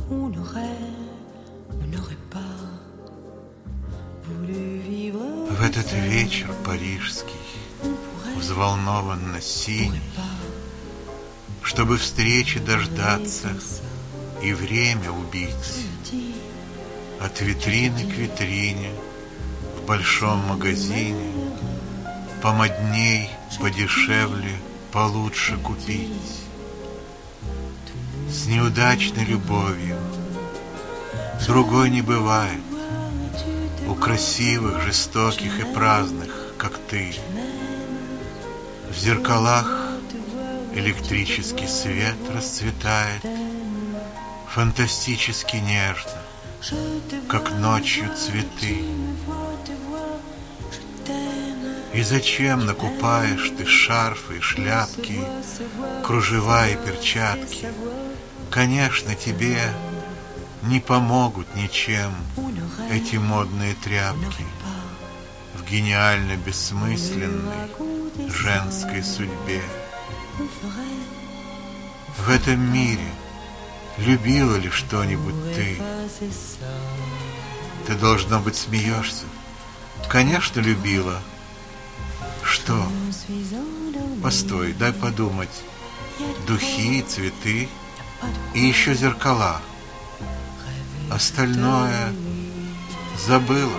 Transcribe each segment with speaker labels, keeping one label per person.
Speaker 1: on n'aurait pas voulu vivre.
Speaker 2: В этот вечер парижский, взволнованно синий, чтобы встречи дождаться и время убить, от витрины к витрине в большом магазине помодней, подешевле, получше купить. С неудачной любовью другой не бывает, у красивых, жестоких и праздных, как ты. В зеркалах электрический свет расцветает фантастически нежно, как ночью цветы. И зачем накупаешь ты шарфы и шляпки, кружева и перчатки? Конечно, тебе не помогут ничем эти модные тряпки в гениально бессмысленной женской судьбе. В этом мире любила ли что-нибудь ты? Ты, должно быть, смеешься. Конечно, любила. Что? Постой, дай подумать. Духи, цветы и еще зеркала. Остальное забыла.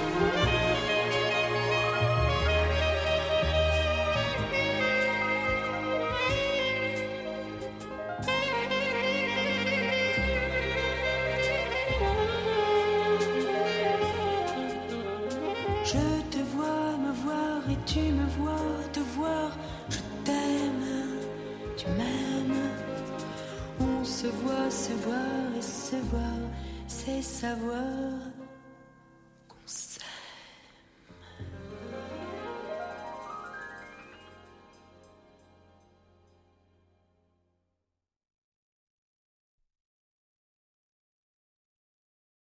Speaker 1: Je te vois me voir et tu me vois te voir. Je t'aime, tu m'aimes. On se voit et se voir, c'est savoir.